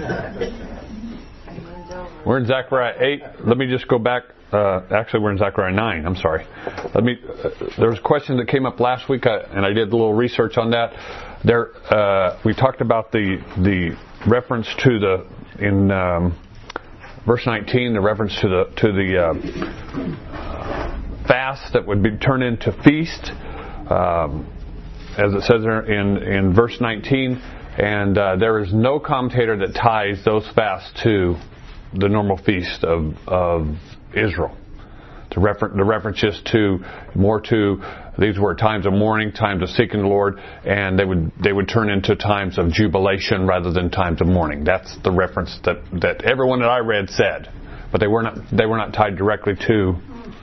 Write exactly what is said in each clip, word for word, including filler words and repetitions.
We're in Zechariah eight. Let me just go back. Uh, actually, we're in Zechariah nine. I'm sorry. Let me. Uh, there was a question that came up last week, uh, and I did a little research on that. There, uh, we talked about the the reference to the in um, verse nineteen, the reference to the to the uh, fast that would be turned into feast, um, as it says there in in verse nineteen. And uh, there is no commentator that ties those fasts to the normal feast of of Israel. The, refer- the reference is to more to these were times of mourning, times of seeking the Lord, and they would they would turn into times of jubilation rather than times of mourning. That's the reference that, that everyone that I read said, but they were not they were not tied directly to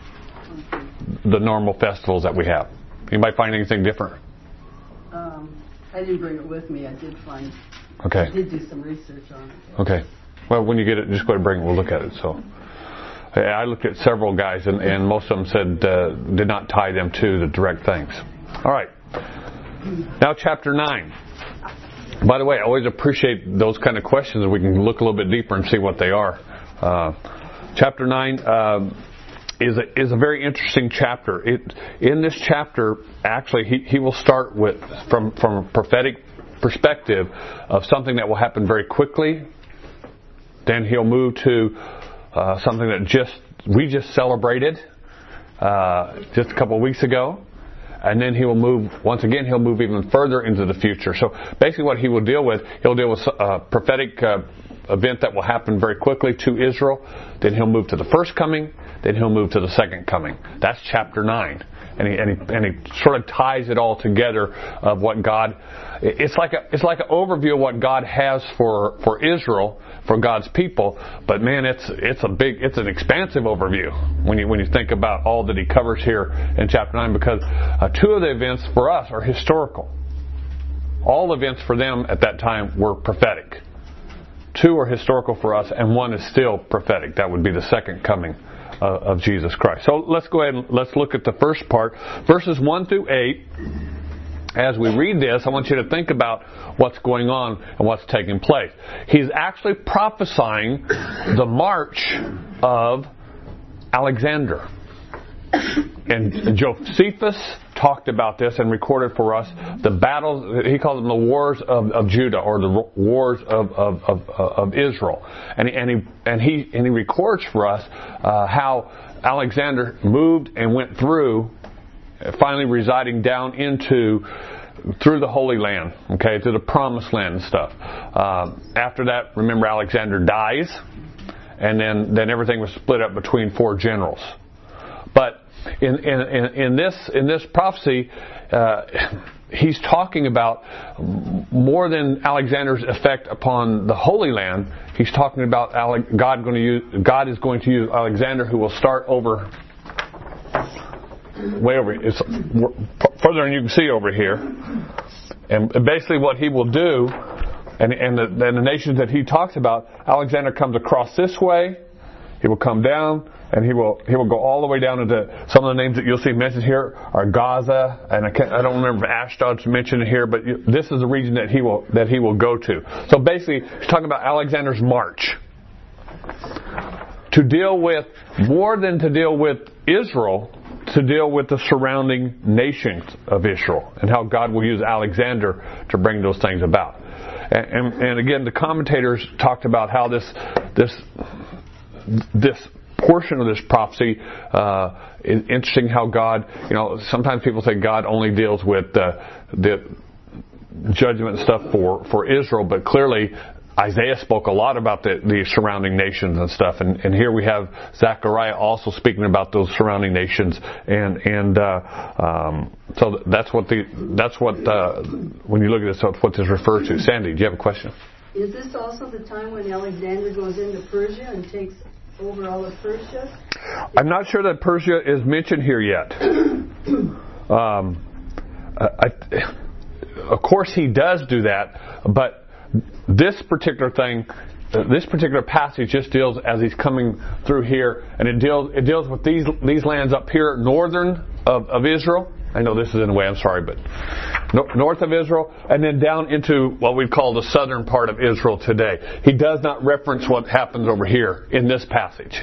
the normal festivals that we have. Anybody find anything different? Um, I didn't bring it with me. I did find. Okay. I did do some research on it. Okay. Well, when you get it, just go ahead and bring it. We'll look at it. So. I looked at several guys, and, and most of them said uh, did not tie them to the direct things. All right. Now, chapter nine. By the way, I always appreciate those kind of questions. We can look a little bit deeper and see what they are. Uh, chapter nine uh, is a, is a very interesting chapter. It, in this chapter, actually, he, he will start with from from a prophetic perspective of something that will happen very quickly. Then he'll move to Uh, something that just we just celebrated uh, just a couple of weeks ago, and then he will move once again. He'll move even further into the future. So basically, what he will deal with, he'll deal with a prophetic uh, event that will happen very quickly to Israel. Then he'll move to the first coming. Then he'll move to the second coming. That's chapter nine, and he and he, and he sort of ties it all together of what God. It's like a it's like an overview of what God has for for Israel, for God's people. But man, it's it's a big it's an expansive overview when you when you think about all that he covers here in chapter nine, because uh, two of the events for us are historical. All events for them at that time were prophetic. Two are historical for us, and one is still prophetic. That would be the second coming uh, of Jesus Christ. So let's go ahead and let's look at the first part, verses one through eight. As we read this, I want you to think about what's going on and what's taking place. He's actually prophesying the march of Alexander. And Josephus talked about this and recorded for us the battles, he called them the wars of, of Judah, or the wars of, of, of, of Israel. And, and, he, and, he, and he records for us uh, how Alexander moved and went through, finally residing down into, through the Holy Land, okay, to the Promised Land and stuff. Uh, after that, remember, Alexander dies, and then, then everything was split up between four generals. But in, in, in, in this in this prophecy, uh, he's talking about more than Alexander's effect upon the Holy Land. He's talking about Ale- God going to use God is going to use Alexander, who will start over. Way over, it's further than you can see over here, and basically what he will do, and and the, and the nations that he talks about, Alexander comes across this way, he will come down, and he will he will go all the way down into some of the names that you'll see mentioned here are Gaza, and I can't I don't remember if Ashdod's mentioned here, but this is the region that he will that he will go to. So basically, he's talking about Alexander's march to deal with more than to deal with Israel. To deal with the surrounding nations of Israel and how God will use Alexander to bring those things about. And, and, and again, the commentators talked about how this this this portion of this prophecy uh, is interesting. How God, you know, sometimes people say God only deals with uh, the judgment and stuff for for Israel, but clearly Isaiah spoke a lot about the, the surrounding nations and stuff, and, and here we have Zechariah also speaking about those surrounding nations, and and uh, um, so that's what the that's what uh, when you look at this, that's what this refers to. Sandy, do you have a question? Is this also the time when Alexander goes into Persia and takes over all of Persia? I'm not sure that Persia is mentioned here yet. um, I, of course, he does do that, but this particular thing, uh, this particular passage just deals as he's coming through here, and it deals it deals with these these lands up here, northern of, of Israel, I know this is in the way, I'm sorry, but no, north of Israel, and then down into what we call the southern part of Israel today. He does not reference what happens over here in this passage.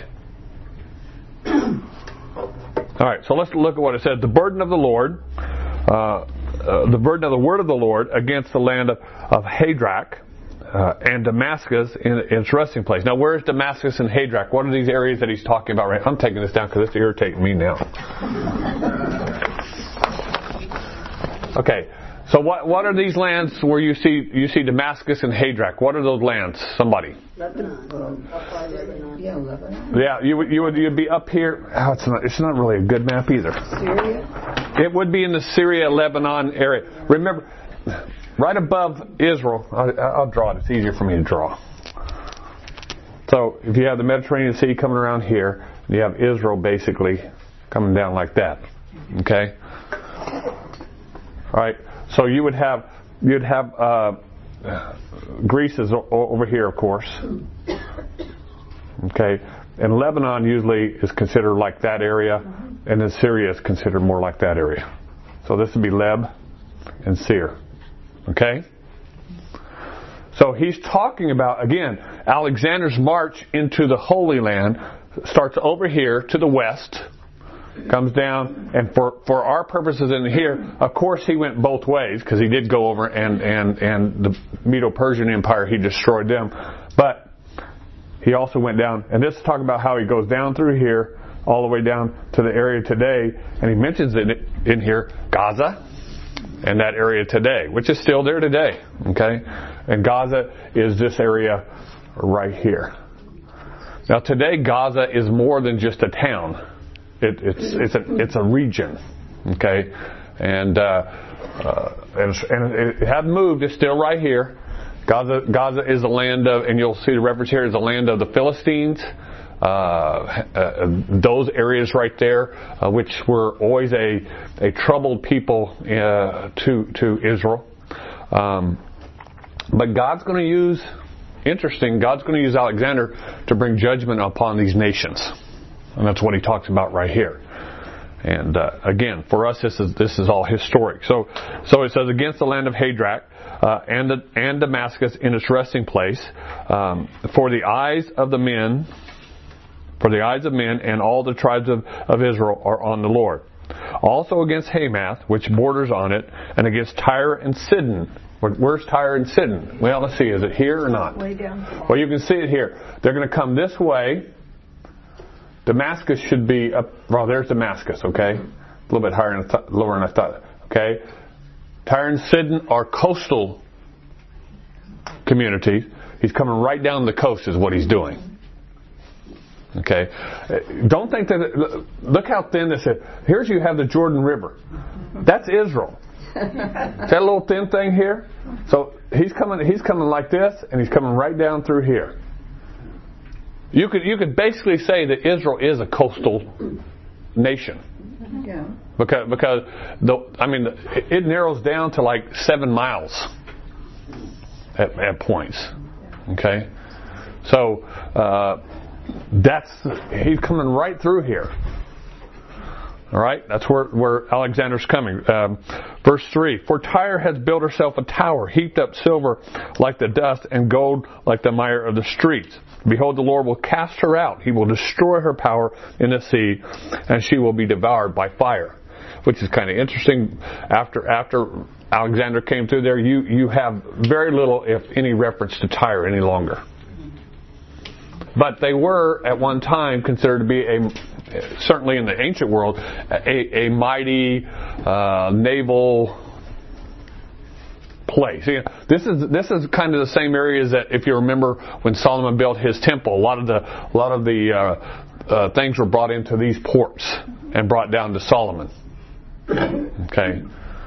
All right, so let's look at what it says. The burden of the Lord, uh, uh, the burden of the word of the Lord against the land of, of Hadrach uh, and Damascus in, in its resting place. Now, where is Damascus and Hadrach? What are these areas that he's talking about? Right? I'm taking this down because it's irritating me now. Okay, so what what are these lands where you see you see Damascus and Hadrach? What are those lands? Somebody. Lebanon. Up by Lebanon. Yeah, Lebanon. Yeah, you would you would you'd be up here. Oh, it's not it's not really a good map either. Syria? It would be in the Syria Lebanon area. Remember, right above Israel. I'll, I'll draw it. It's easier for me to draw. So if you have the Mediterranean Sea coming around here, you have Israel basically coming down like that. Okay. All right, so you would have you'd have uh, Greece is o- over here, of course. Okay, and Lebanon usually is considered like that area, and then Syria is considered more like that area. So this would be Leb and Seir. Okay. So he's talking about, again, Alexander's march into the Holy Land starts over here to the west. Comes down, and for, for our purposes in here, of course he went both ways, because he did go over and, and, and the Medo-Persian Empire, he destroyed them. But he also went down, and this is talking about how he goes down through here, all the way down to the area today, and he mentions it in here, Gaza, and that area today, which is still there today, okay? And Gaza is this area right here. Now today, Gaza is more than just a town. It, it's it's a it's a region, okay, and uh, uh, and, and it hasn't moved. It's still right here. Gaza Gaza is the land of, and you'll see the reference here is the land of the Philistines. Uh, uh, those areas right there, uh, which were always a a troubled people uh, to to Israel. Um, but God's going to use, interesting. God's going to use Alexander to bring judgment upon these nations. And that's what he talks about right here. And uh, again, for us, this is this is all historic. So, so it says against the land of Hadrach uh, and the, and Damascus in its resting place, um, for the eyes of the men, for the eyes of men and all the tribes of, of Israel are on the Lord. Also against Hamath, which borders on it, and against Tyre and Sidon. Where's Tyre and Sidon? Well, let's see. Is it here or not? Way down. Well, you can see it here. They're going to come this way. Damascus should be up. Well, there's Damascus, okay? A little bit higher and th- lower than I thought. Okay? Tyre and Sidon are coastal communities. He's coming right down the coast is what he's doing. Okay? Don't think that... Look how thin this is. Here's you have the Jordan River. That's Israel. That little thin thing here? So he's coming, he's coming like this, and he's coming right down through here. You could you could basically say that Israel is a coastal nation. Yeah. Because because the I mean it, it narrows down to like seven miles at, at points. Okay, so uh, that's he's coming right through here. All right, that's where where Alexander's coming. Um, verse three: For Tyre has built herself a tower, heaped up silver like the dust, and gold like the mire of the streets. Behold, the Lord will cast her out. He will destroy her power in the sea, and she will be devoured by fire. Which is kind of interesting. After after Alexander came through there, you, you have very little, if any, reference to Tyre any longer. But they were, at one time, considered to be, a certainly in the ancient world, a, a mighty uh, naval place. You know, this is this is kind of the same areas that, if you remember, when Solomon built his temple, a lot of the a lot of the uh, uh, things were brought into these ports and brought down to Solomon. Okay.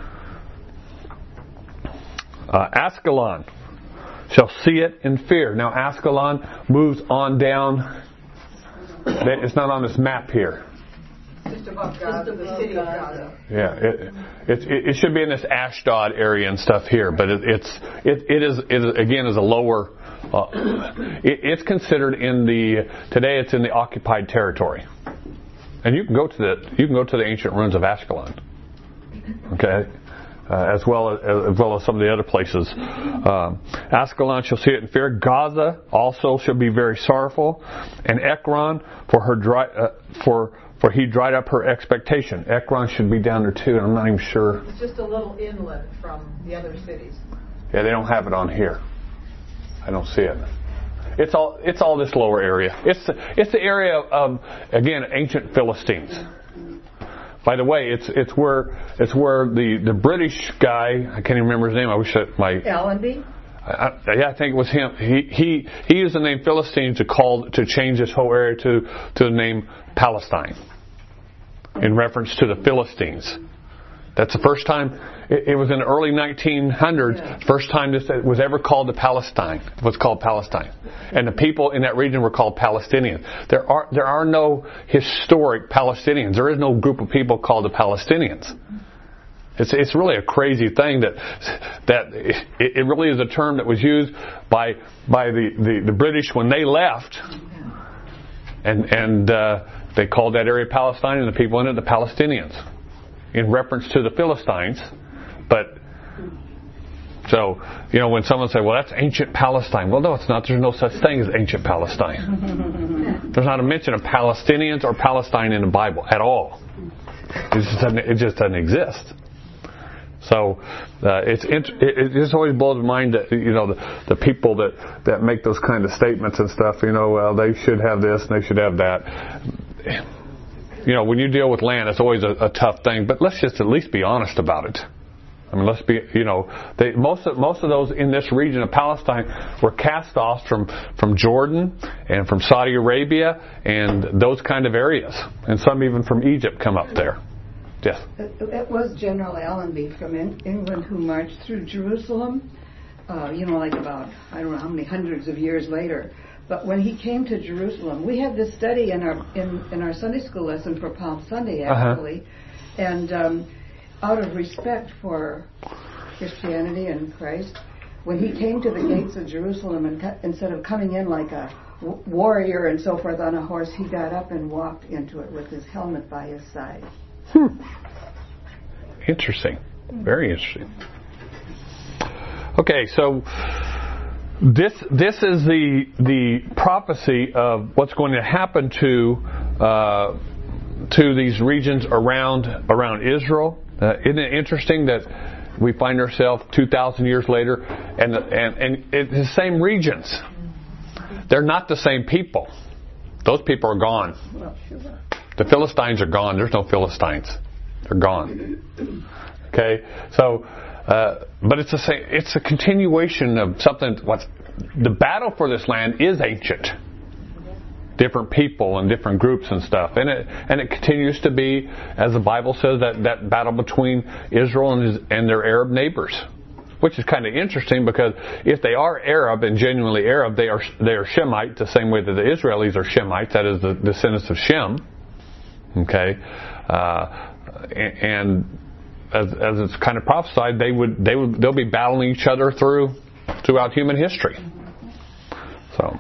Uh, Ascalon shall see it in fear. Now Ascalon moves on down. It's not on this map here. Just above Gaza, the city of Gaza. Yeah, it, it it should be in this Ashdod area and stuff here, but it, it's it it is it is, again is a lower. Uh, it, it's considered in the today. It's in the occupied territory, and you can go to the you can go to the ancient ruins of Ascalon. Okay. Uh, as well as, as well as some of the other places. Um, Ascalon shall see it in fear. Gaza also shall be very sorrowful, and Ekron for her dry, uh, for for he dried up her expectation. Ekron should be down there too, and I'm not even sure. It's just a little inlet from the other cities. Yeah, they don't have it on here. I don't see it. It's all it's all this lower area. It's it's the area of, again, ancient Philistines. By the way, it's it's where it's where the, the British guy, I can't even remember his name. I wish that my Allenby. I, yeah, I think it was him. He he he used the name Philistine to call to change this whole area to to the name Palestine, in reference to the Philistines. That's the first time. It, it was in the early nineteen hundreds. Yeah. First time this was ever called the Palestine. It was called Palestine, and the people in that region were called Palestinians. There are there are no historic Palestinians. There is no group of people called the Palestinians. It's it's really a crazy thing that that it, it really is a term that was used by by the, the, the British when they left, and and uh, they called that area Palestine and the people in it the Palestinians, in reference to the Philistines. But so you know when someone says, "Well, that's ancient Palestine," well, no, it's not. There's no such thing as ancient Palestine. There's not a mention of Palestinians or Palestine in the Bible at all. It just doesn't, it just doesn't exist. So uh, it's it, it just always blows my mind that you know the, the people that, that make those kind of statements and stuff. You know, well they should have this and they should have that. You know, when you deal with land, it's always a, a tough thing. But let's just at least be honest about it. I mean, let's be you know they, most of most of those in this region of Palestine were cast-offs from from Jordan and from Saudi Arabia and those kind of areas, and some even from Egypt come up there. Yes. It, it was General Allenby from in, England who marched through Jerusalem, uh, you know, like about, I don't know how many hundreds of years later. But when he came to Jerusalem, we had this study in our in, in our Sunday school lesson for Palm Sunday, actually. Uh-huh. And um, out of respect for Christianity and Christ, when he came to the gates of Jerusalem, and co- instead of coming in like a w- warrior and so forth on a horse, he got up and walked into it with his helmet by his side. Hmm. Interesting. Very interesting. Okay, so this this is the the prophecy of what's going to happen to uh, to these regions around around Israel. Uh, isn't it interesting that we find ourselves two thousand years later, and and and it's the same regions. They're not the same people. Those people are gone. Well, sure. The Philistines are gone. There's no Philistines. They're gone. Okay, so, uh, but it's a it's a continuation of something. What's the battle for this land is ancient. Different people and different groups and stuff, and it and it continues to be, as the Bible says, that, that battle between Israel and his, and their Arab neighbors, which is kind of interesting because if they are Arab and genuinely Arab, they are they are Shemite, the same way that the Israelis are Shemites. That is the descendants of Shem. Okay, uh, and as, as it's kind of prophesied, they would they would they'll be battling each other through throughout human history. So,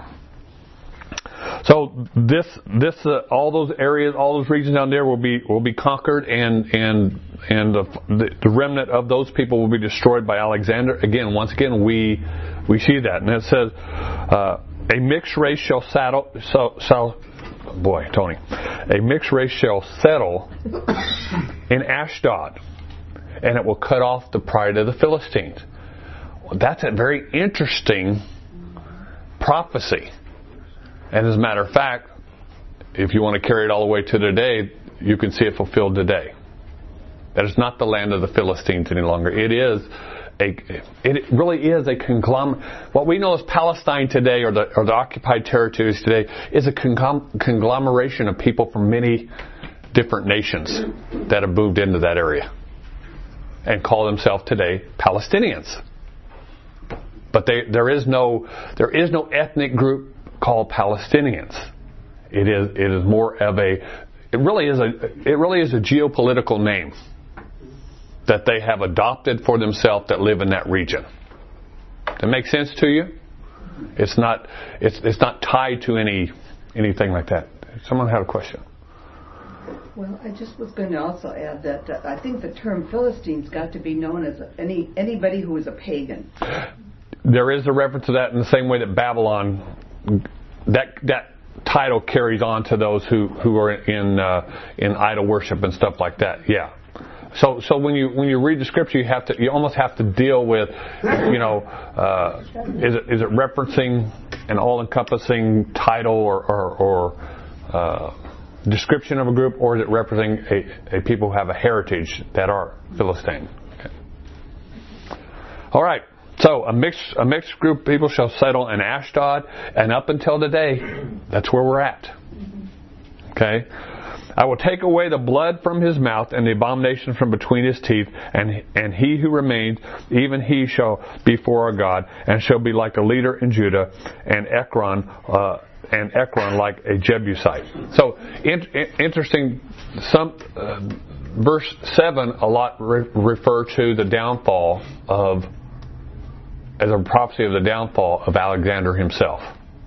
so this this uh, all those areas, all those regions down there will be will be conquered, and and and the, the remnant of those people will be destroyed by Alexander. Again, once again, we we see that, and it says uh, a mixed race shall saddle so so. Boy, Tony, a mixed race shall settle in Ashdod, and it will cut off the pride of the Philistines. Well, that's a very interesting prophecy. And as a matter of fact, if you want to carry it all the way to today, you can see it fulfilled today. That is not the land of the Philistines any longer. It is a, it really is a conglomerate. What we know as Palestine today, or the or the occupied territories today, is a conglomeration of people from many different nations that have moved into that area and call themselves today Palestinians. But they, there is no there is no ethnic group called Palestinians. It is it is more of a it really is a it really is a geopolitical name that they have adopted for themselves that live in that region. That makes sense to you? It's not it's it's not tied to any anything like that. Someone had a question. Well, I just was going to also add that uh, I think the term Philistines got to be known as any anybody who was a pagan. There is a reference to that in the same way that Babylon, that that title carries on to those who who are in uh, in idol worship and stuff like that. Yeah. So so when you when you read the scripture, you have to you almost have to deal with, you know, uh, is it is it referencing an all-encompassing title or or, or uh, description of a group, or is it representing a, a people who have a heritage that are Philistine? Okay. All right. So a mixed a mixed group of people shall settle in Ashdod, and up until today, that's where we're at. Okay. I will take away the blood from his mouth and the abomination from between his teeth, and and he who remains, even he shall be for our God, and shall be like a leader in Judah, and Ekron, uh, and Ekron like a Jebusite. So in, in, interesting. Some uh, verse seven a lot re- refer to the downfall of, as a prophecy of the downfall of Alexander himself.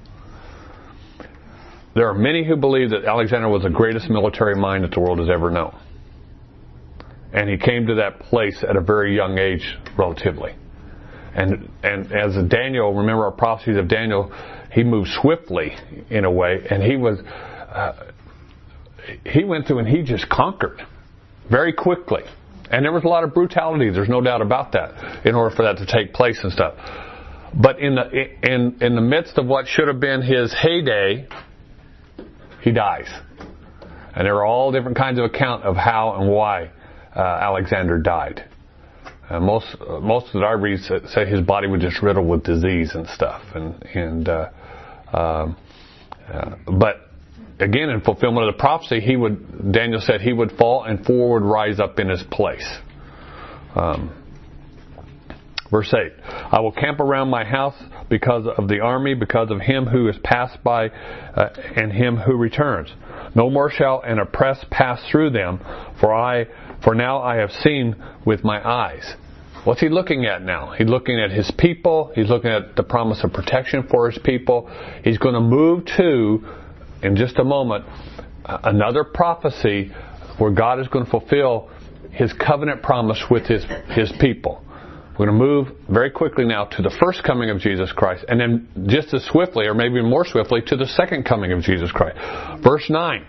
There are many who believe that Alexander was the greatest military mind that the world has ever known. And he came to that place at a very young age, relatively. And and as Daniel, remember our prophecies of Daniel, he moved swiftly in a way, and he was, uh, he went through and he just conquered very quickly. And there was a lot of brutality, there's no doubt about that, in order for that to take place and stuff. But in the in in the midst of what should have been his heyday, he dies. And there are all different kinds of account of how and why uh, Alexander died. Uh, most uh, most that I read say his body was just riddled with disease and stuff. And and uh, um, uh, but again, in fulfillment of the prophecy, he would Daniel said he would fall and four would rise up in his place. Um, Verse eight, I will camp around my house because of the army, because of him who is passed by, uh, and him who returns. No more shall an oppressed pass through them, for I, for now I have seen with my eyes. What's he looking at now? He's looking at his people. He's looking at the promise of protection for his people. He's going to move to, in just a moment, another prophecy where God is going to fulfill his covenant promise with his, his people. We're going to move very quickly now to the first coming of Jesus Christ, and then just as swiftly, or maybe more swiftly, to the second coming of Jesus Christ. Verse nine.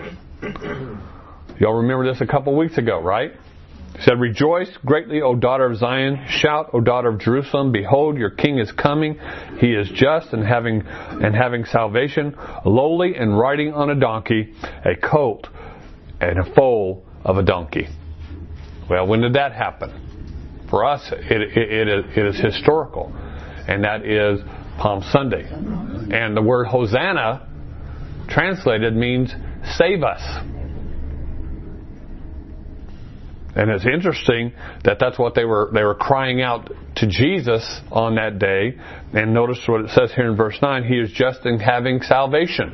Y'all remember this a couple weeks ago, right? It said, Rejoice greatly, O daughter of Zion. Shout, O daughter of Jerusalem. Behold, your king is coming. He is just and having and having salvation, lowly and riding on a donkey, a colt and a foal of a donkey. Well, when did that happen? For us, it, it, it, is, it is historical, and that is Palm Sunday. And the word Hosanna, translated, means save us. And it's interesting that that's what they were they were crying out to Jesus on that day. And notice what it says here in verse nine, He is just in having salvation.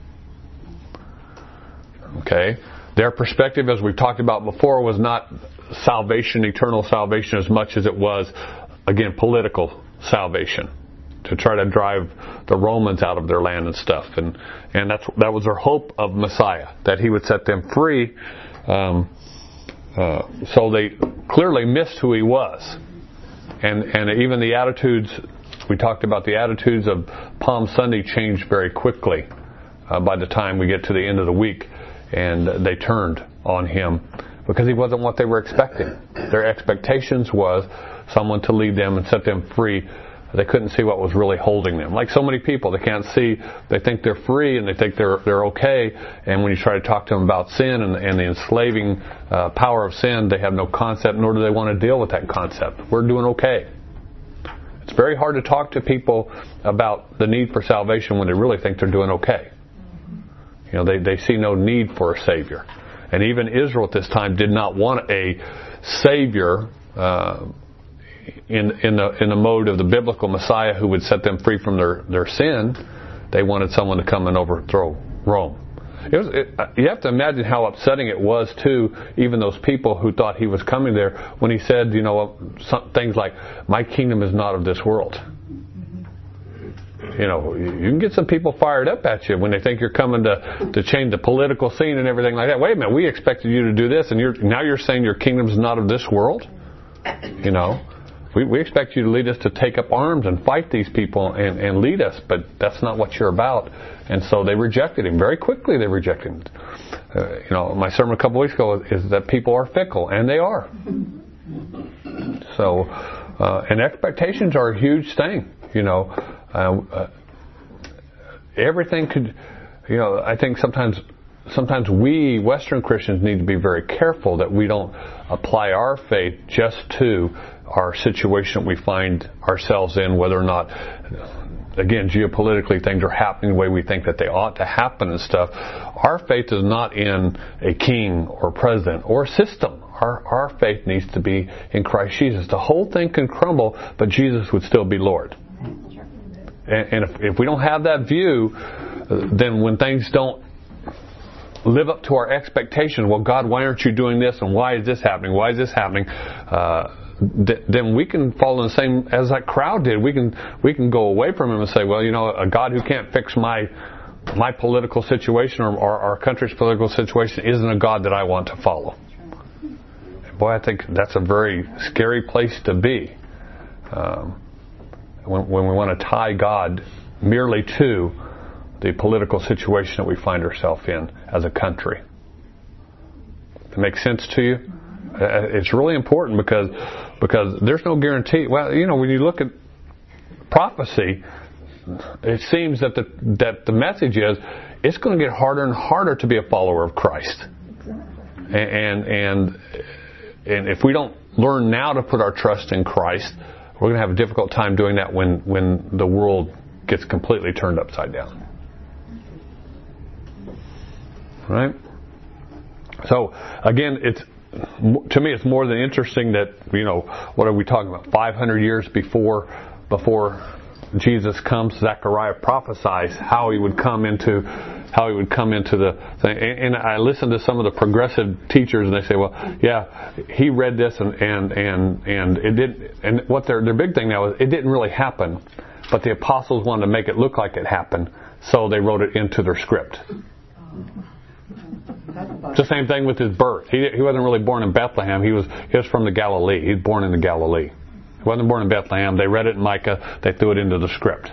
Okay? Their perspective, as we've talked about before, was not salvation, eternal salvation, as much as it was, again, political salvation, to try to drive the Romans out of their land and stuff. And and that's that was their hope of Messiah, that He would set them free. Um, uh, so they clearly missed who He was. And and even the attitudes, we talked about the attitudes of Palm Sunday changed very quickly uh, by the time we get to the end of the week. And they turned on Him because He wasn't what they were expecting. Their expectations was someone to lead them and set them free. They couldn't see what was really holding them. Like so many people, they can't see. They think they're free and they think they're they're okay. And when you try to talk to them about sin and, and the enslaving uh, power of sin, they have no concept, nor do they want to deal with that concept. We're doing okay. It's very hard to talk to people about the need for salvation when they really think they're doing okay. You know, they, they see no need for a Savior. And even Israel at this time did not want a Savior uh, in in the in the mode of the biblical Messiah who would set them free from their, their sin. They wanted someone to come and overthrow Rome. It was, it, you have to imagine how upsetting it was to even those people who thought He was coming there when He said, you know, some, things like, my kingdom is not of this world. You know, you can get some people fired up at you when they think you're coming to, to change the political scene and everything like that. Wait a minute, we expected you to do this, and you're now you're saying your kingdom's not of this world? You know, we, we expect you to lead us to take up arms and fight these people and, and lead us, but that's not what you're about. And so they rejected him. Very quickly they rejected him. Uh, you know, my sermon a couple weeks ago is that people are fickle, and they are. So, uh, and expectations are a huge thing, you know. Uh, uh, everything could, you know, I think sometimes sometimes we Western Christians need to be very careful that we don't apply our faith just to our situation that we find ourselves in, whether or not, again, geopolitically things are happening the way we think that they ought to happen and stuff. Our faith is not in a king or president or a system. Our, our faith needs to be in Christ Jesus. The whole thing can crumble, but Jesus would still be Lord. And, and if, if we don't have that view, then when things don't live up to our expectations, well, God, why aren't you doing this? And why is this happening? Why is this happening? Uh, th- then we can fall in the same as that crowd did. We can we can go away from Him and say, well, you know, a God who can't fix my my political situation or, or our country's political situation isn't a God that I want to follow. Boy, I think that's a very scary place to be. Um, when, when we want to tie God merely to the political situation that we find ourselves in as a country. Does that make sense to you? Uh, it's really important because because there's no guarantee. Well, you know, when you look at prophecy, it seems that the that the message is it's going to get harder and harder to be a follower of Christ, and and. and And if we don't learn now to put our trust in Christ, we're going to have a difficult time doing that when, when the world gets completely turned upside down. Right? So, again, it's to me it's more than interesting that, you know, what are we talking about? five hundred years before before Jesus comes, Zechariah prophesies how he would come into how he would come into the thing. And I listen to some of the progressive teachers, and they say, well, yeah, he read this, and and and, and it did. And what their their big thing now is it didn't really happen, but the apostles wanted to make it look like it happened, so they wrote it into their script. It's the same thing with his birth. He he wasn't really born in Bethlehem. He was he was from the Galilee. He was born in the Galilee. He wasn't born in Bethlehem. They read it in Micah. They threw it into the script.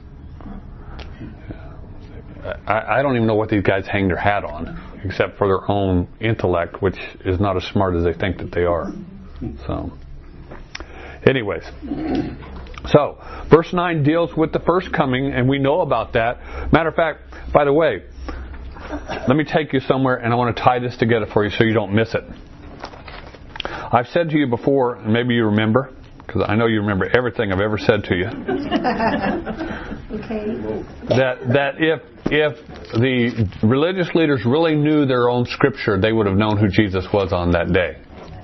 I, I don't even know what these guys hang their hat on, except for their own intellect, which is not as smart as they think that they are. So, anyways. So, verse nine deals with the first coming, and we know about that. Matter of fact, by the way, let me take you somewhere, and I want to tie this together for you so you don't miss it. I've said to you before, and maybe you remember, because I know you remember everything I've ever said to you. Okay. That that if if the religious leaders really knew their own scripture, they would have known who Jesus was on that day.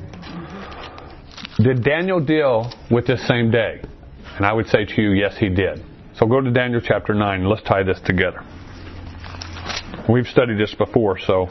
Did Daniel deal with this same day? And I would say to you, yes, he did. So go to Daniel chapter nine and let's tie this together. We've studied this before, so.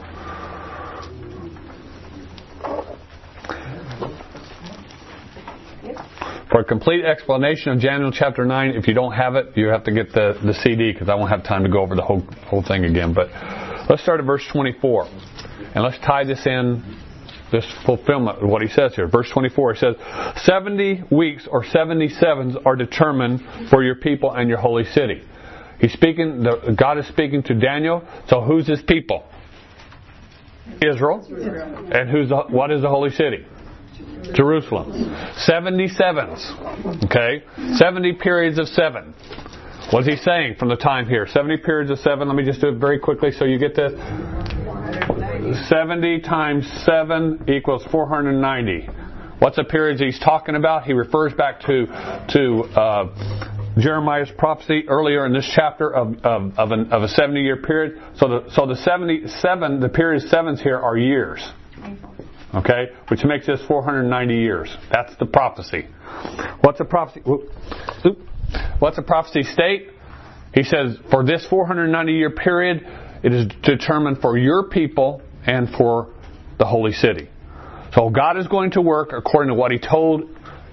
For a complete explanation of Daniel chapter nine, if you don't have it, you have to get the, the C D because I won't have time to go over the whole whole thing again. But let's start at verse twenty-four. And let's tie this in, this fulfillment of what he says here. Verse twenty-four, he says, seventy weeks or seventy sevens are determined for your people and your holy city. He's speaking, the, God is speaking to Daniel. So who's his people? Israel. Israel. And who's the, what is the holy city? Jerusalem. seventy sevens. Okay? seventy periods of seven. What's he saying from the time here? seventy periods of seven. Let me just do it very quickly so you get this. seventy times seven equals four hundred ninety. What's the periods he's talking about? He refers back to to uh, Jeremiah's prophecy earlier in this chapter of of, of, an, of a seventy-year period. So the so the seventy-seven, the period sevens here are years. Okay, which makes this four hundred ninety years. That's the prophecy. What's the prophecy? What's the prophecy state? He says, for this four hundred ninety year period, it is determined for your people and for the holy city. So God is going to work according to what He told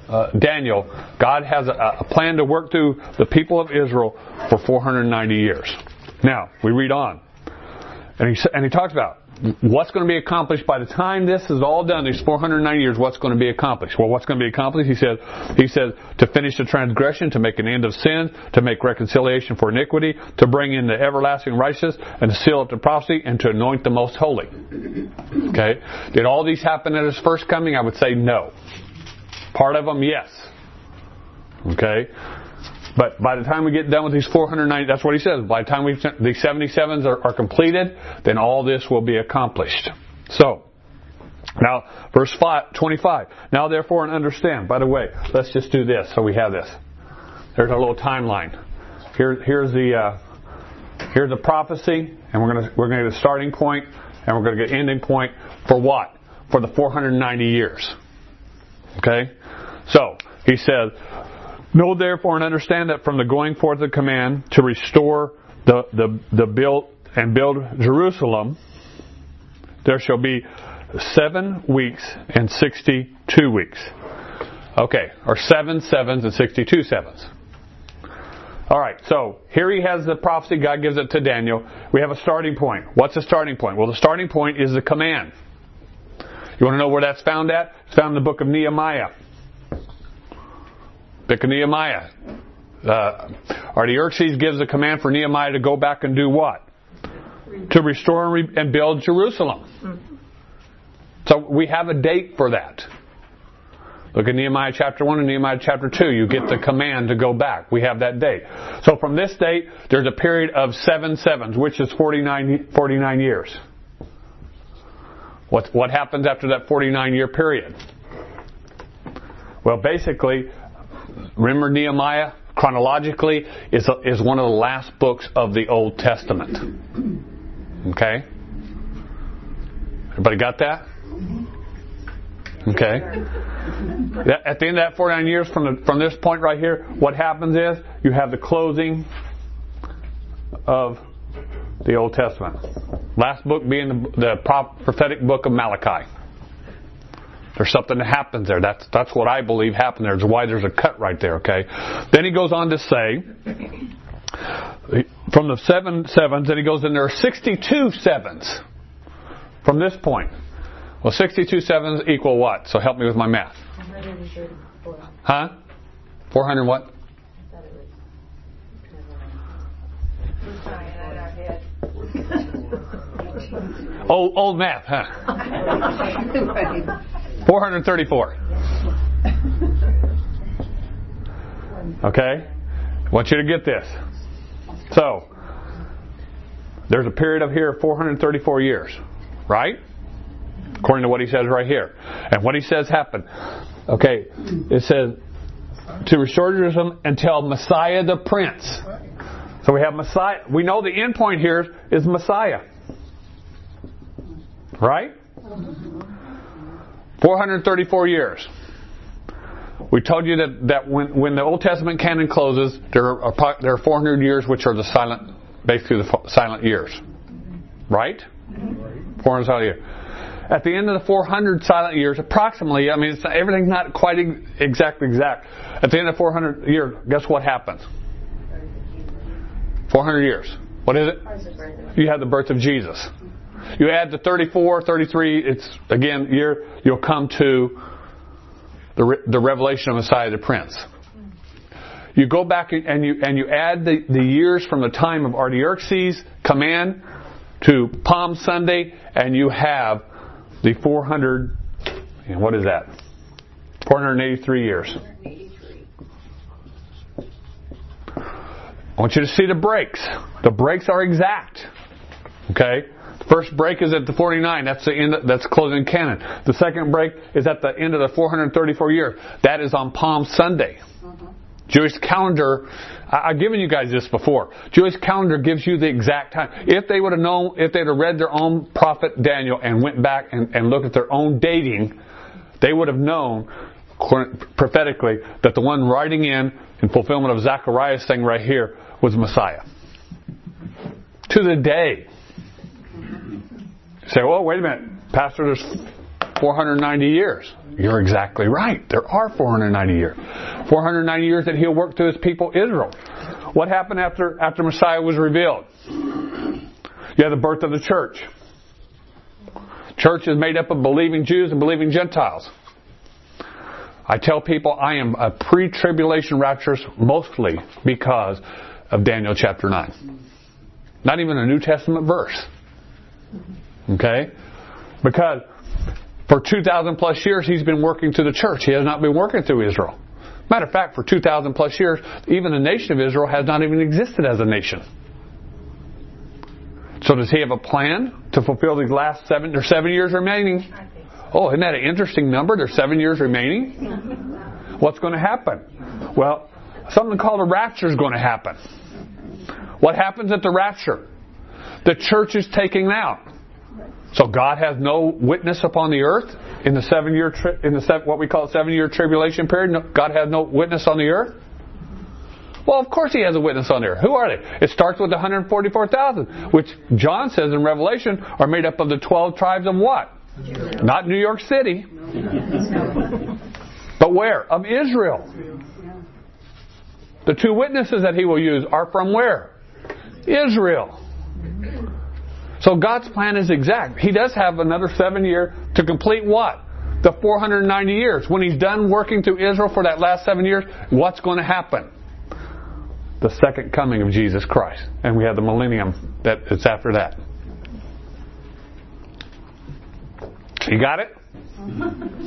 uh, Daniel, God has a, a plan to work through the people of Israel for four hundred ninety years. Now, we read on. And he, and he talks about what's going to be accomplished by the time this is all done, these four hundred ninety years, what's going to be accomplished? Well, what's going to be accomplished? He says, he says, to finish the transgression, to make an end of sin, to make reconciliation for iniquity, to bring in the everlasting righteousness, and to seal up the prophecy, and to anoint the most holy. Okay? Did all these happen at his first coming? I would say no. Part of them, yes. Okay? But by the time we get done with these four hundred ninety, that's what he says. By the time we these seventy-sevens are, are completed, then all this will be accomplished. So, now, verse five, twenty-five. Now therefore and understand. By the way, let's just do this so we have this. There's our little timeline. Here, here's the uh, here's the prophecy, and we're gonna we're gonna get a starting point, and we're gonna get an ending point for what? For the four hundred ninety years. Okay? So, he says, know therefore and understand that from the going forth of the command to restore the, the, the build and build Jerusalem, there shall be seven weeks and sixty-two weeks. Okay, or seven sevens and sixty-two sevens. Alright, so here he has the prophecy, God gives it to Daniel. We have a starting point. What's the starting point? Well, the starting point is the command. You want to know where that's found at? It's found in the book of Nehemiah. Book of Nehemiah. Uh, Artaxerxes gives a command for Nehemiah to go back and do what? To restore and, re- and build Jerusalem. So we have a date for that. Look at Nehemiah chapter one and Nehemiah chapter two. You get the command to go back. We have that date. So from this date, there's a period of seven sevens, which is forty-nine, forty-nine years. What, what happens after that forty-nine year period? Well, basically, remember Nehemiah, chronologically, is, a, is one of the last books of the Old Testament. Okay? Everybody got that? Okay. At the end of that forty-nine years, from the, from this point right here, what happens is you have the closing of the Old Testament. Last book being the, the prophetic book of Malachi. There's something that happens there. That's that's what I believe happened there. That's why there's a cut right there. Okay. Then he goes on to say, from the seven sevens, then he goes in there are sixty-two sevens from this point. Well, sixty-two sevens equal what? So help me with my math. one hundred thirty-four. Huh? four hundred what? I thought it was. We're trying out our head. Old, old math, huh? four hundred thirty-four. Okay? I want you to get this. So, there's a period of here of four hundred thirty-four years. Right? According to what he says right here. And what he says happened. Okay, it says, to restore Jerusalem until Messiah the Prince. So we have Messiah. We know the end point here is Messiah. Right? four hundred thirty-four years. We told you that, that when, when the Old Testament canon closes, there are, there are four hundred years which are the silent, basically the silent years. Right? four hundred silent years. At the end of the four hundred silent years, approximately, I mean, it's, everything's not quite exactly exact. At the end of four hundred years, guess what happens? four hundred years. What is it? You have the birth of Jesus. You add the thirty-four, thirty-three, it's, again, year, you'll come to the, re, the revelation of Messiah the Prince. You go back and you, and you add the, the years from the time of Artaxerxes' command to Palm Sunday, and you have the four hundred, what is that? four hundred eighty-three years. I want you to see the breaks. The breaks are exact. Okay? The first break is at the forty-nine. That's the end. That's closing canon. The second break is at the end of the four hundred thirty-four years. That is on Palm Sunday. Uh-huh. Jewish calendar, I've given you guys this before. Jewish calendar gives you the exact time. If they would have known, if they'd have read their own prophet Daniel and went back and, and looked at their own dating, they would have known prophetically that the one writing in, in fulfillment of Zechariah's thing right here, was Messiah. To the day. You say, well, wait a minute, Pastor, there's four hundred ninety years. You're exactly right. There are four hundred ninety years. four hundred ninety years that He'll work through His people Israel. What happened after, after Messiah was revealed? You have the birth of the church. Church is made up of believing Jews and believing Gentiles. I tell people I am a pre-tribulation rapturist mostly because of Daniel chapter nine. Not even a New Testament verse. Okay? Because for two thousand plus years He's been working through the church. He has not been working through Israel. Matter of fact, for two thousand plus years, even the nation of Israel has not even existed as a nation. So does He have a plan to fulfill these last seven or seven years remaining? Oh, isn't that an interesting number? There's seven years remaining. What's going to happen? Well, something called a rapture is going to happen. What happens at the rapture? The church is taken out. So God has no witness upon the earth in the seven year tri- in the seven, what we call seven year tribulation period. No, God has no witness on the earth. Well, of course He has a witness on the earth. Who are they? It starts with one hundred forty-four thousand, which John says in Revelation are made up of the twelve tribes of what? Not New York City. But where? Of Israel. The two witnesses that He will use are from where? Israel. So God's plan is exact. He does have another seven year to complete what? The four hundred ninety years. When He's done working through Israel for that last seven years, what's going to happen? The second coming of Jesus Christ. And we have the millennium that it's after that. You got it? Okay.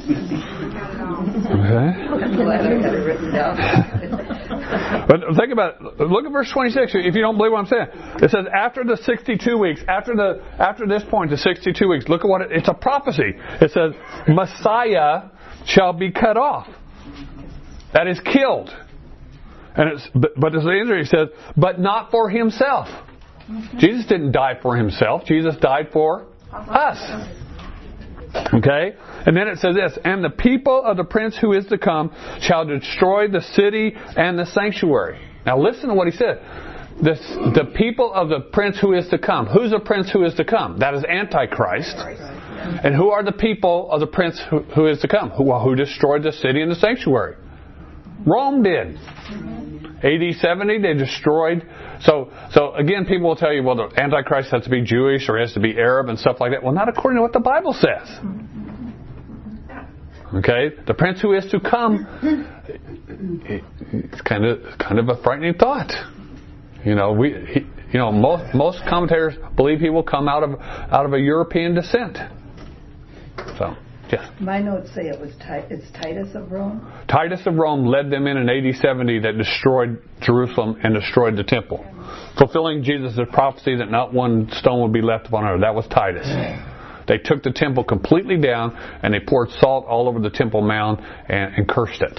I'm glad I had it written down. But think about it. Look at verse twenty-six. If you don't believe what I'm saying, it says after the sixty-two weeks, after the after this point, the sixty-two weeks. Look at what it, it's a prophecy. It says Messiah shall be cut off. That is killed. And it's but, but as the answer he says, but not for Himself. Jesus didn't die for Himself. Jesus died for us. Okay? And then it says this, and the people of the prince who is to come shall destroy the city and the sanctuary. Now listen to what he said. This, the people of the prince who is to come. Who's the prince who is to come? That is Antichrist. And who are the people of the prince who, who is to come? Who, who destroyed the city and the sanctuary? Rome did. A D seventy, they destroyed. So, so again, people will tell you, well, the Antichrist has to be Jewish or has to be Arab and stuff like that. Well, not according to what the Bible says. Okay, the prince who is to come. It's kind of, kind of a frightening thought. You know, we, he, you know, most most commentators believe he will come out of out of a European descent. So. Yes. My notes say it was Ti- it's Titus of Rome. Titus of Rome led them in in A D seventy that destroyed Jerusalem and destroyed the temple, fulfilling Jesus' prophecy that not one stone would be left upon earth. That was Titus. They took the temple completely down and they poured salt all over the temple mound and, and cursed it.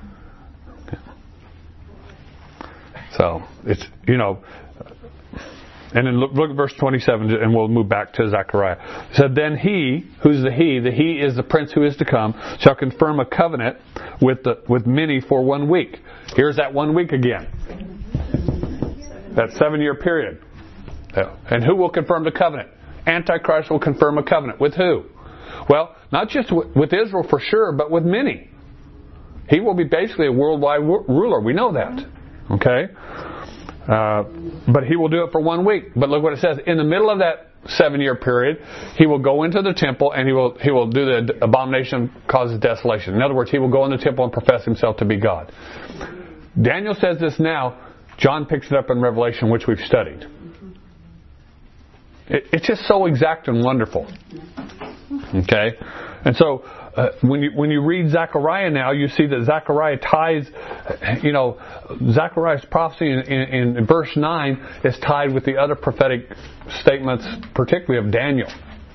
So it's, you know. And then look, look at verse twenty-seven, and we'll move back to Zechariah. It said, then he, who's the he? The he is the prince who is to come, shall confirm a covenant with the with many for one week. Here's that one week again. That seven-year period. And who will confirm the covenant? Antichrist will confirm a covenant. With who? Well, not just with Israel for sure, but with many. He will be basically a worldwide ruler. We know that. Okay? Uh, but he will do it for one week. But look what it says. In the middle of that seven-year period, he will go into the temple and he will he will do the abomination causes desolation. In other words, he will go in the temple and profess himself to be God. Daniel says this now. John picks it up in Revelation, which we've studied. It, it's just so exact and wonderful. Okay? And so, Uh, when you when you read Zechariah now, you see that Zechariah ties, you know, Zechariah's prophecy in, in, in verse nine is tied with the other prophetic statements, particularly of Daniel.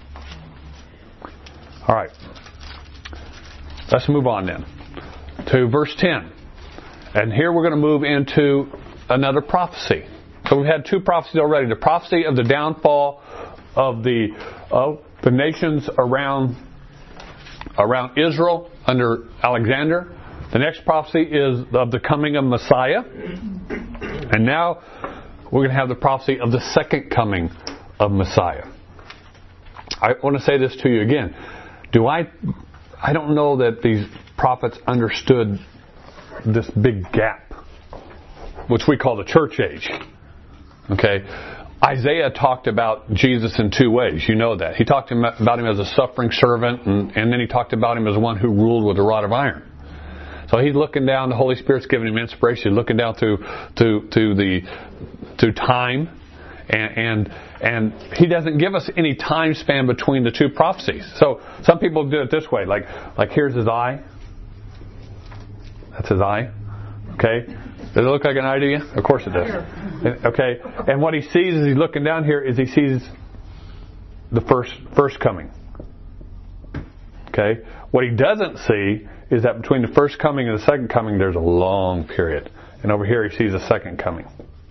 All right, let's move on then to verse ten, and here we're going to move into another prophecy. So we've had two prophecies already: the prophecy of the downfall of the of the nations around. around Israel under Alexander. The next prophecy is of the coming of Messiah. And now we're going to have the prophecy of the second coming of Messiah. I want to say this to you again. do I, I don't know that these prophets understood this big gap, which we call the church age. Okay? Isaiah talked about Jesus in two ways. You know that. He talked about him as a suffering servant, and, and then he talked about him as one who ruled with a rod of iron. So he's looking down, the Holy Spirit's giving him inspiration, he's looking down through, through, through the, through time, and, and, and he doesn't give us any time span between the two prophecies. So some people do it this way, like, like here's his eye. That's his eye. Okay? Does it look like an eye to you? Of course it does. Okay? And what he sees as he's looking down here is he sees the first, first coming. Okay? What he doesn't see is that between the first coming and the second coming, there's a long period. And over here he sees a second coming.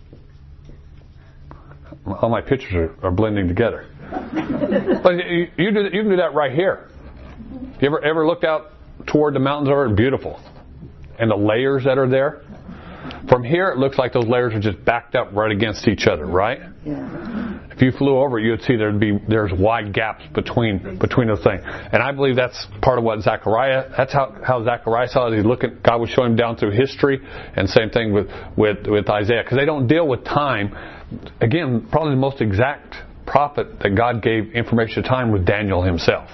All my pictures are, are blending together. But you, you, do, you can do that right here. You ever ever looked out toward the mountains over it? Beautiful. And the layers that are there? From here, it looks like those layers are just backed up right against each other, right? Yeah. If you flew over, you would see there'd be there's wide gaps between between those things. And I believe that's part of what Zechariah. That's how how Zechariah saw it. He's looking. God was showing him down through history, and same thing with with with Isaiah, because they don't deal with time. Again, probably the most exact prophet that God gave information to time was Daniel himself.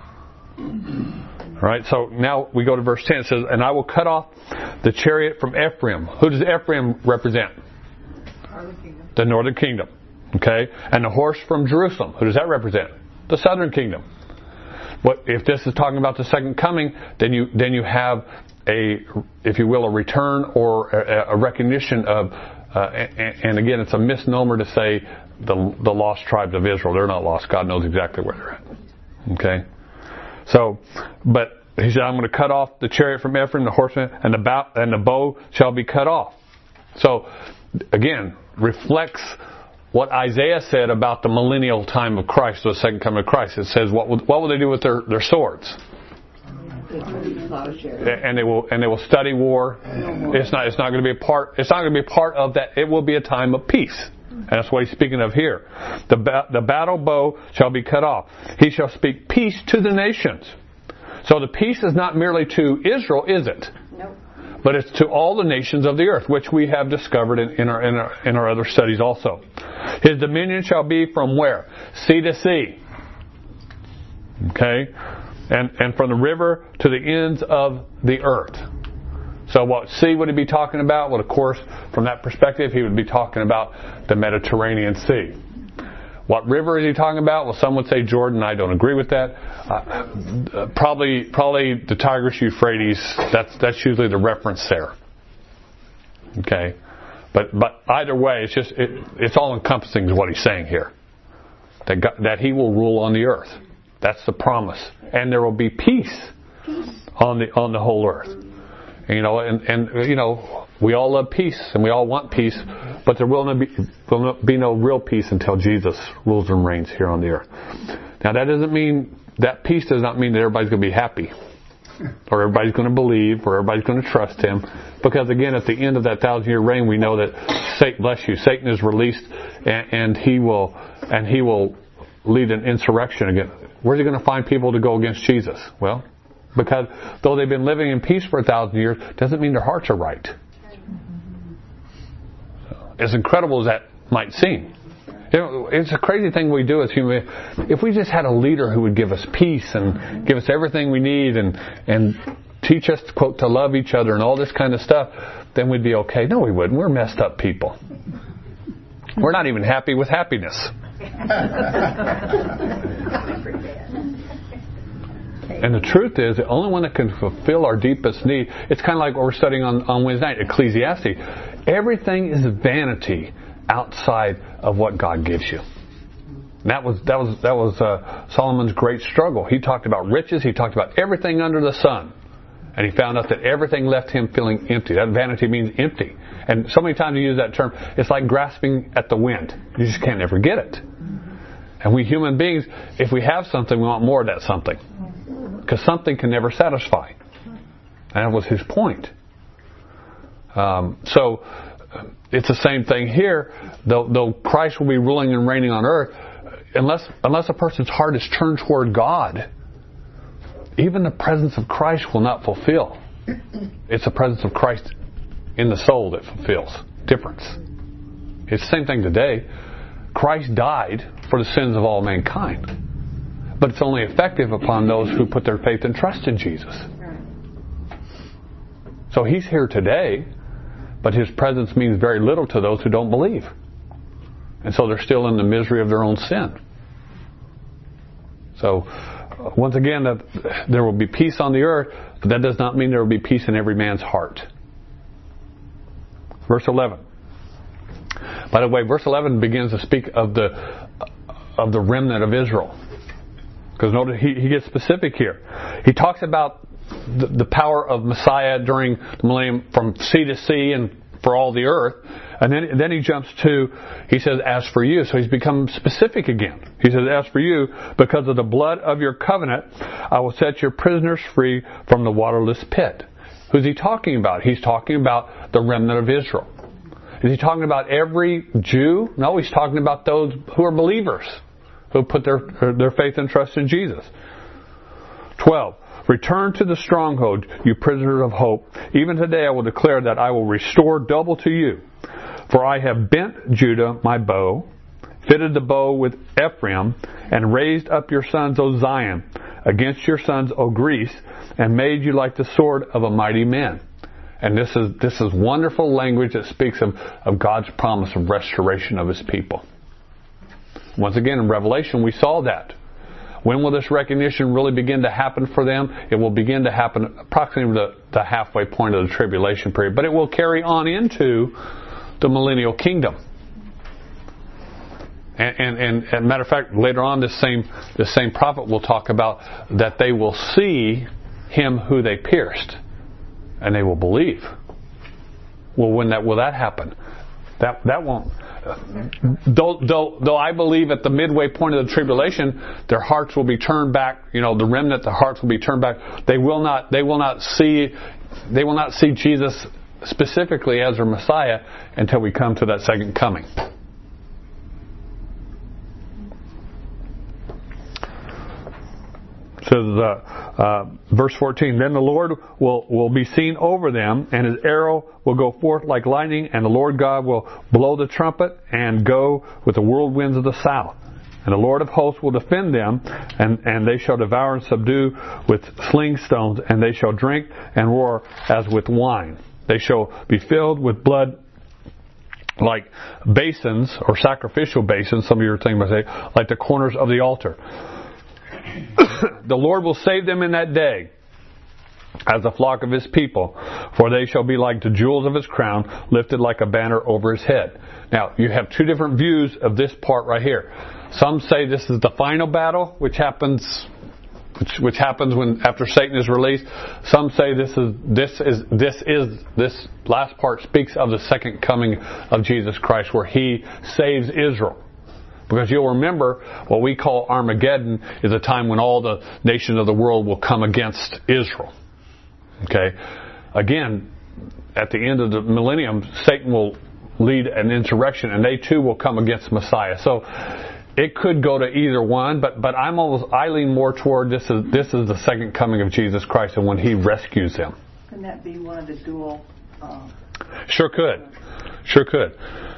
All right, so now we go to verse ten. It says, "And I will cut off the chariot from Ephraim." Who does Ephraim represent? The northern kingdom. Okay? And the horse from Jerusalem. Who does that represent? The southern kingdom. What if this is talking about the second coming, then you then you have a, if you will, a return or a, a recognition of, uh, and, and again, it's a misnomer to say the the lost tribes of Israel. They're not lost. God knows exactly where they're at. Okay? So, but he said, I'm going to cut off the chariot from Ephraim, the horseman, and the bow, and the bow shall be cut off. So, again, reflects what Isaiah said about the millennial time of Christ, the second coming of Christ. It says, what will, what will they do with their, their swords? And they will and they will study war. It's not it's not going to be a part. It's not going to be a part of that. It will be a time of peace. And that's what he's speaking of here. The, ba- the battle bow shall be cut off. He shall speak peace to the nations. So the peace is not merely to Israel, is it? Nope. But it's to all the nations of the earth, which we have discovered in, in, our, in, our, in our other studies also. His dominion shall be from where? Sea to sea. Okay? And, and from the river to the ends of the earth. So what sea would he be talking about? Well, of course, from that perspective, he would be talking about the Mediterranean Sea. What river is he talking about? Well, some would say Jordan. I don't agree with that. Uh, probably, probably the Tigris, Euphrates. That's that's usually the reference there. Okay, but but either way, it's just it, it's all encompassing to what he's saying here. That God, that he will rule on the earth. That's the promise, and there will be peace on the on the whole earth. You know, and, and you know, we all love peace and we all want peace, but there will not be, will not be no real peace until Jesus rules and reigns here on the earth. Now, that doesn't mean, that peace does not mean that everybody's going to be happy, or everybody's going to believe, or everybody's going to trust Him, because again, at the end of that thousand-year reign, we know that Satan, bless you, Satan is released, and, and he will, and he will lead an insurrection again. Where's he going to find people to go against Jesus? Well, because though they've been living in peace for a thousand years, doesn't mean their hearts are right. So, as incredible as that might seem, you know, it's a crazy thing we do as human beings. If we just had a leader who would give us peace and give us everything we need and and teach us, quote, to love each other and all this kind of stuff, then we'd be okay. No, we wouldn't. We're messed up people. We're not even happy with happiness. And the truth is, the only one that can fulfill our deepest need, it's kind of like what we're studying on, on Wednesday night, Ecclesiastes. Everything is vanity outside of what God gives you. And that was that was that was uh, Solomon's great struggle. He talked about riches. He talked about everything under the sun, and he found out that everything left him feeling empty. That vanity means empty. And so many times you use that term. It's like grasping at the wind. You just can't ever get it. And we human beings, if we have something, we want more of that something. Because something can never satisfy. And that was his point. Um, so, it's the same thing here. Though, though Christ will be ruling and reigning on earth, unless unless a person's heart is turned toward God, even the presence of Christ will not fulfill. It's the presence of Christ in the soul that fulfills. Difference. It's the same thing today. Christ died for the sins of all mankind. But it's only effective upon those who put their faith and trust in Jesus. So He's here today, but His presence means very little to those who don't believe. And so they're still in the misery of their own sin. So, once again, that there will be peace on the earth, but that does not mean there will be peace in every man's heart. Verse eleven. By the way, verse eleven begins to speak of the of the remnant of Israel. Because notice he, he gets specific here. He talks about the, the power of Messiah during the millennium from sea to sea and for all the earth. And then, then he jumps to, he says, as for you. So he's become specific again. He says, as for you, because of the blood of your covenant, I will set your prisoners free from the waterless pit. Who's he talking about? He's talking about the remnant of Israel. Is he talking about every Jew? No, he's talking about those who are believers, who put their, their faith and trust in Jesus. twelve. Return to the stronghold, you prisoners of hope. Even today I will declare that I will restore double to you. For I have bent Judah my bow, fitted the bow with Ephraim, and raised up your sons, O Zion, against your sons, O Greece, and made you like the sword of a mighty man. And this is this is wonderful language that speaks of, of God's promise of restoration of His people. Once again, in Revelation, we saw that. When will this recognition really begin to happen for them? It will begin to happen approximately the, the halfway point of the tribulation period. But it will carry on into the millennial kingdom. And, and, and as a matter of fact, later on, this same, this same prophet will talk about that they will see Him who they pierced. And they will believe. Well, when that will that happen? That that won't. Though, though, though I believe at the midway point of the tribulation, their hearts will be turned back. You know, the remnant, the hearts will be turned back. They will not. They will not see. They will not see Jesus specifically as their Messiah until we come to that second coming. It says, uh, uh, verse fourteen, then the Lord will, will be seen over them, and His arrow will go forth like lightning, and the Lord God will blow the trumpet and go with the whirlwinds of the south. And the Lord of hosts will defend them, and, and they shall devour and subdue with sling stones, and they shall drink and roar as with wine. They shall be filled with blood like basins, or sacrificial basins, some of you are thinking about say, like the corners of the altar. The Lord will save them in that day as the flock of His people, for they shall be like the jewels of His crown, lifted like a banner over His head. Now, you have two different views of this part right here. Some say this is the final battle, which happens, which, which happens when after Satan is released. Some say this is this is this is this last part speaks of the second coming of Jesus Christ, where He saves Israel. Because you'll remember, what we call Armageddon is a time when all the nations of the world will come against Israel. Okay? Again, at the end of the millennium, Satan will lead an insurrection, and they too will come against Messiah. So it could go to either one, but but I'm almost I lean more toward this is this is the second coming of Jesus Christ and when He rescues them. Can that be one of the dual? Uh... Sure could, sure could.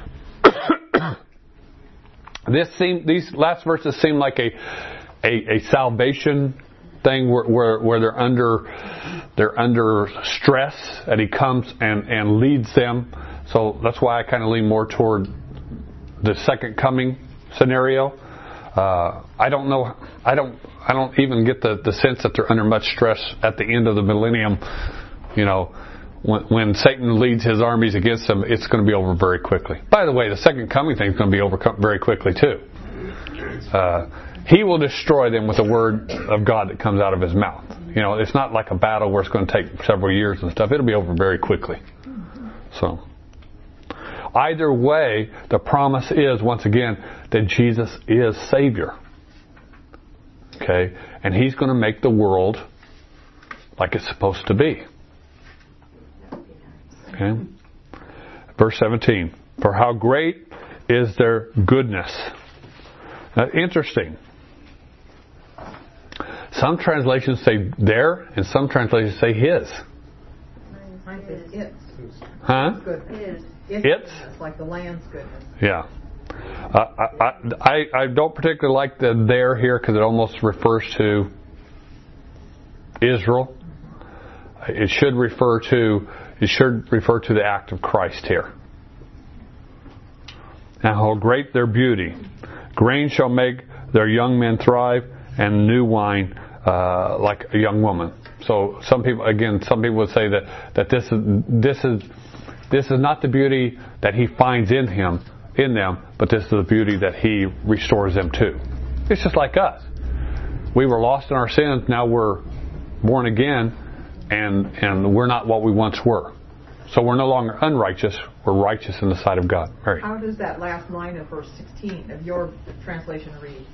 This seem, these last verses seem like a a, a salvation thing where, where where they're under they're under stress, and He comes and, and leads them. So that's why I kind of lean more toward the second coming scenario. Uh, I don't know. I don't. I don't even get the, the sense that they're under much stress at the end of the millennium. You know. When, when Satan leads his armies against them, it's going to be over very quickly. By the way, the second coming thing is going to be over very quickly too. Uh, he will destroy them with the word of God that comes out of His mouth. You know, it's not like a battle where it's going to take several years and stuff. It'll be over very quickly. So, either way, the promise is, once again, that Jesus is Savior. Okay? And He's going to make the world like it's supposed to be. Okay. Verse seventeen. For how great is their goodness. Now, interesting. Some translations say their, and some translations say his. Mine says its. Huh? Goodness. Is. Its? Goodness, like the land's goodness. Yeah. Uh, I, I, I don't particularly like the there here because it almost refers to Israel. It should refer to it should refer to the act of Christ here. Now how great their beauty. Grain shall make their young men thrive, and new wine uh, like a young woman. So some people, again, some people would say that, that this is this is this is not the beauty that he finds in him in them, but this is the beauty that he restores them to. It's just like us. We were lost in our sins, now we're born again, and and we're not what we once were. So we're no longer unrighteous, we're righteous in the sight of God. Mary. How does that last line of verse sixteen of your translation read?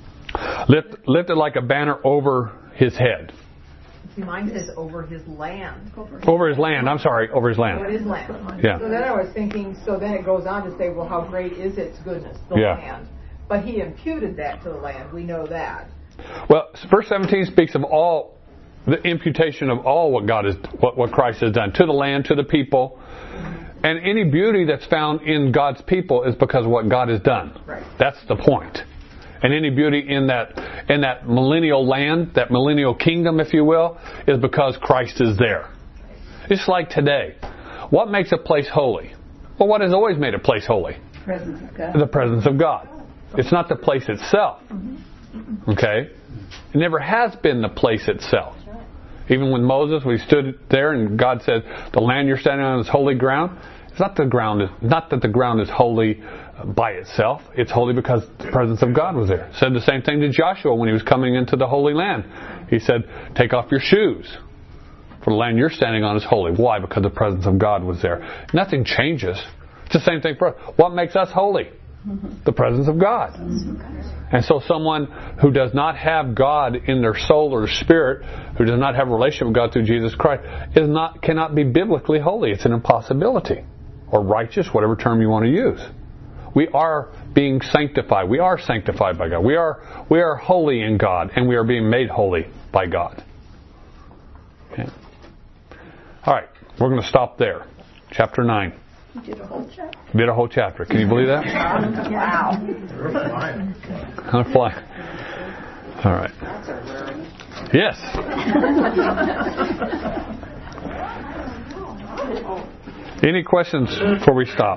Lift, lift it like a banner over his head. See, mine says over his land. Over his land, I'm sorry, over his land. Over his land. Yeah. So then I was thinking, so then it goes on to say, well, how great is its goodness, the Yeah. land. But he imputed that to the land. We know that. Well, verse seventeen speaks of all, the imputation of all what God is, what, what Christ has done to the land, to the people. And any beauty that's found in God's people is because of what God has done. Right. That's the point. And any beauty in that in that millennial land, that millennial kingdom, if you will, is because Christ is there. It's like today. What makes a place holy? Well, what has always made a place holy? Presence of God. The presence of God. It's not the place itself. Okay? It never has been the place itself. Even when Moses, we stood there and God said, the land you're standing on is holy ground. It's not the ground, not that the ground is holy by itself. It's holy because the presence of God was there. Said the same thing to Joshua when he was coming into the Holy Land. He said, take off your shoes, for the land you're standing on is holy. Why? Because the presence of God was there. Nothing changes. It's the same thing for us. What makes us holy? The presence of God. And so someone who does not have God in their soul or spirit, who does not have a relationship with God through Jesus Christ, is not cannot be biblically holy. It's an impossibility. Or righteous, whatever term you want to use. We are being sanctified. We are sanctified by God. We are we are holy in God, and we are being made holy by God. Okay. All right, we're going to stop there. Chapter nine. You did a whole chapter. Did a whole chapter. Can you believe that? Wow. On a fly. All right. Yes. Any questions before we stop?